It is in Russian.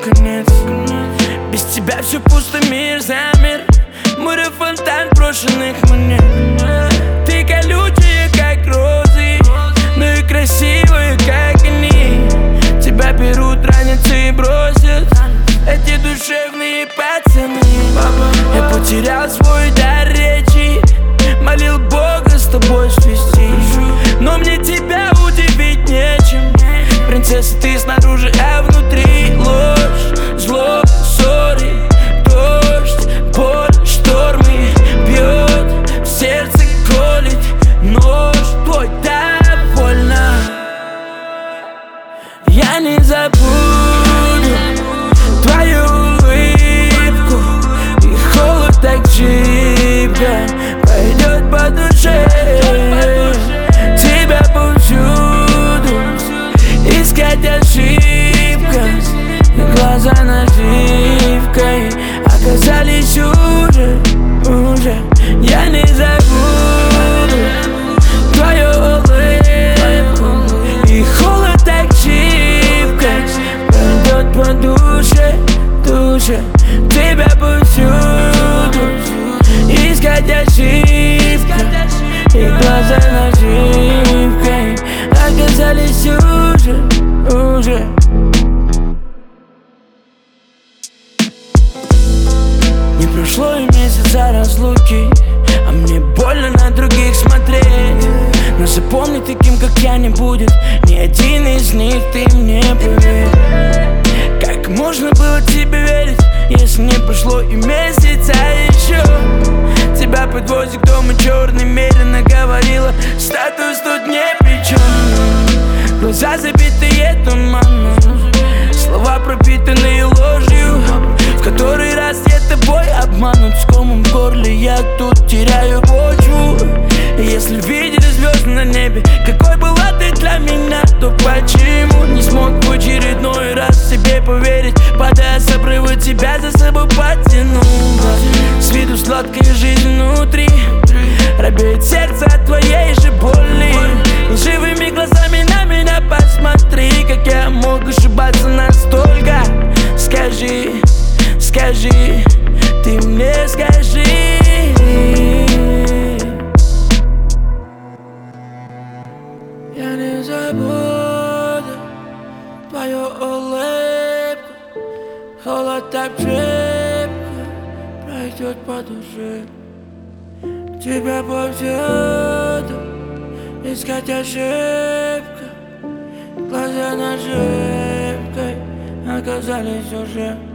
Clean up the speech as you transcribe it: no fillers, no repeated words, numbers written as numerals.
конец. Без тебя все пусто, мир замер. Море фонтан брошенных монет. Ты колючая, как розы, но и красивая, как они. Тебя берут, ранятся и бросят эти душевные пацаны. Я потерял свой дар речи, молил Бога с тобой свести, но мне тебя удивить нечем. Принцесса, ты снаружи, а внутри ложь, зло, ссоры, дождь, боль, штормы. Бьет в сердце, колет нож твой, так больно. Я не забуду твою улыбку, и холод так шибко пойдет по душе. Тебя повсюду искать ошибка, и глаза наживкой оказались уже. Я не забуду твою улыбку, и холод так шибко пойдет по душе. Тебя повсюду искать ошибка, и глаза наживкой оказались уже. Не прошло и месяца разлуки, а мне больно на других смотреть. Но запомни, таким как я не будет ни один из них, ты мне поверь. Как можно было тебе верить, если не прошло и месяца еще? Тебя подвозит к дому черный, медленно говорила, статус тут не при чем. Глаза забитые туманом, слова пропитанные ложью. В который раз я тобой обманут, с комом в горле я тут теряю почву. И если видели звезды на небе, какой была ты для меня, то почему не смог в очередной раз себе поверить, падая с обрыва, тебя за собой потянул? С виду сладкая жизнь внутри, робеет сердце от твоей же боли. Лживыми глазами на меня посмотри, как я мог ошибаться настолько. Скажи, ты мне скажи. Я не забуду твою улыбку, холод так шибко пройдет по душе. Тебя повсюду искать ошибка, глаза наживкой оказались уже.